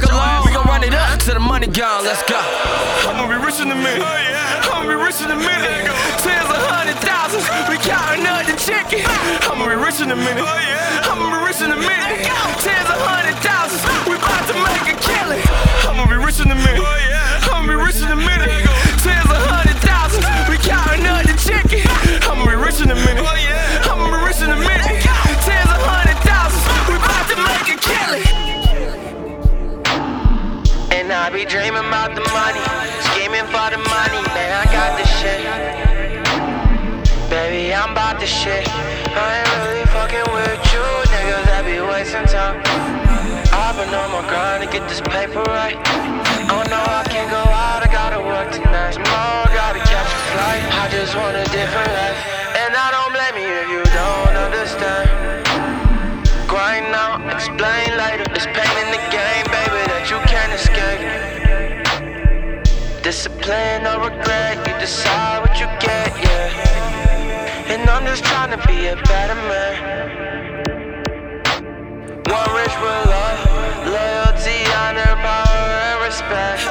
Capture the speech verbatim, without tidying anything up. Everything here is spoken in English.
along. We gon' run it up till the money gone. Let's go. I'ma be rich in a minute. I'ma be rich in a minute. Tens of hundred thousands, we counting up the chicken. I'ma be rich in a minute. I'ma be rich in a minute. Tens of hundred thousands, we bout to make a killing. I'ma be rich in a minute. I'ma be rich in a minute. Tens of hundred thousands, we counting up the chicken. I'ma be rich in a minute. I'ma be rich in a minute. Tens of hundred thousands, we bout to make a killing. And I be dreaming about the money, scheming for the money, man, I got this shit. Baby, I'm about this shit. I ain't really fucking with you, niggas that be wasting time. I've been on my grind to get this paper right. Oh no, I can't go out, I gotta work tonight. Tomorrow, I gotta catch a flight. I just want a different life, and I don't blame you if you don't understand. Grind now, explain later. There's pain in the game, baby, that you can't escape. Discipline or regret, you decide what you get, yeah. And I'm just trying to be a better man. One rich with love, loyalty, honor, power, and respect.